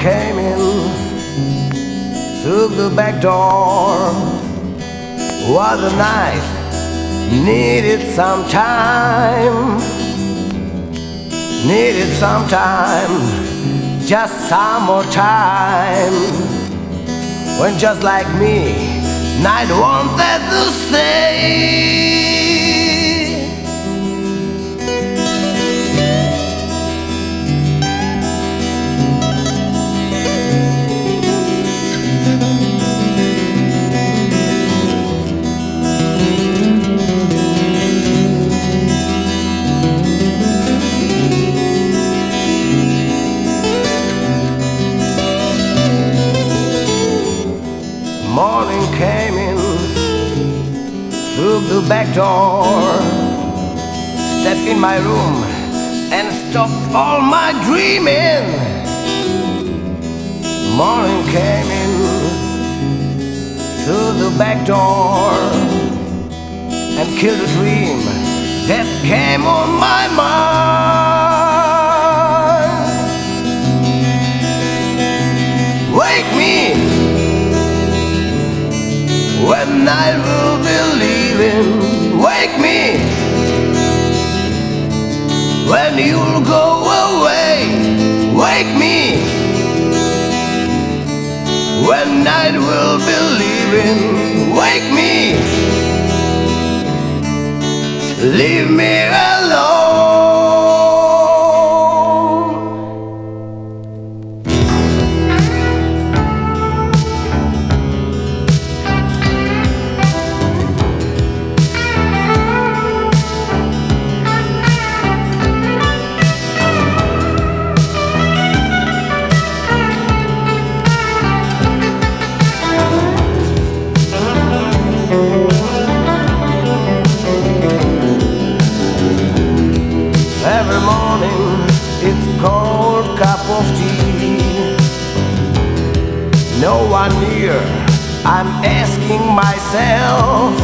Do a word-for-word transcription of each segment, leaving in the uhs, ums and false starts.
came in through the back door. Was a night, needed some time, needed some time, just some more time. When just like me, night wanted to stay. Morning came in through the back door, stepped in my room and stopped all my dreaming. Morning came in through the back door and killed a dream that came on my mind. Wake me when I will be leaving. Wake me when you'll go away. Wake me when night will be leaving. Wake me, leave me alone. Every morning it's cold cup of tea, no one near. I'm asking myself,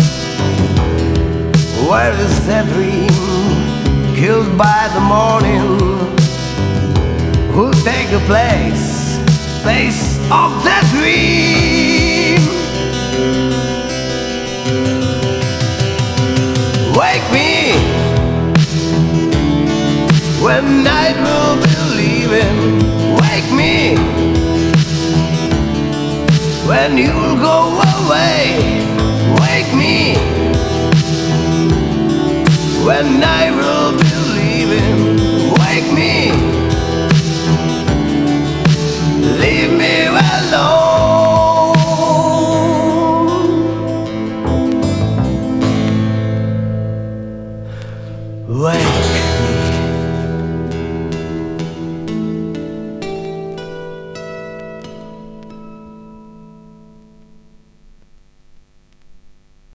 where is that dream killed by the morning? Who'll take the place, place of that dream? Wake me when night will be leaving. Wake me when you'll go away. Wake me when night will be leaving. Wake me, leave me alone. Wake